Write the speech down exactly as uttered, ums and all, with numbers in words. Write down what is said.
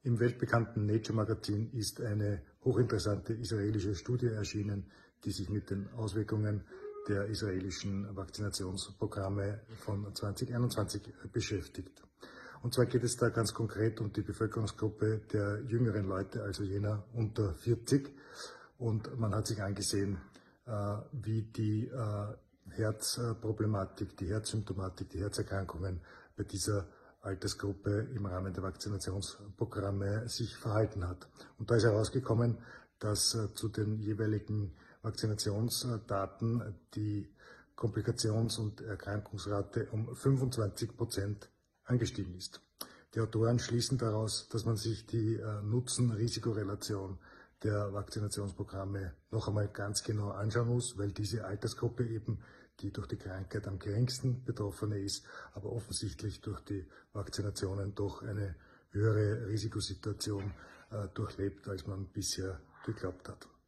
Im weltbekannten Nature Magazin ist eine hochinteressante israelische Studie erschienen, die sich mit den Auswirkungen der israelischen Vakzinationsprogramme von zweitausendeinundzwanzig beschäftigt. Und zwar geht es da ganz konkret um die Bevölkerungsgruppe der jüngeren Leute, also jener unter vierzig. Und man hat sich angesehen, wie die Herzproblematik, die Herzsymptomatik, die Herzerkrankungen bei dieser Altersgruppe im Rahmen der Vakzinationsprogramme sich verhalten hat. Und da ist herausgekommen, dass zu den jeweiligen Vakzinationsdaten die Komplikations- und Erkrankungsrate um fünfundzwanzig Prozent angestiegen ist. Die Autoren schließen daraus, dass man sich die Nutzen-Risiko-Relation der Vakzinationsprogramme noch einmal ganz genau anschauen muss, weil diese Altersgruppe eben, die durch die Krankheit am geringsten Betroffene ist, aber offensichtlich durch die Vaccinationen doch eine höhere Risikosituation äh, durchlebt, als man bisher geglaubt hat.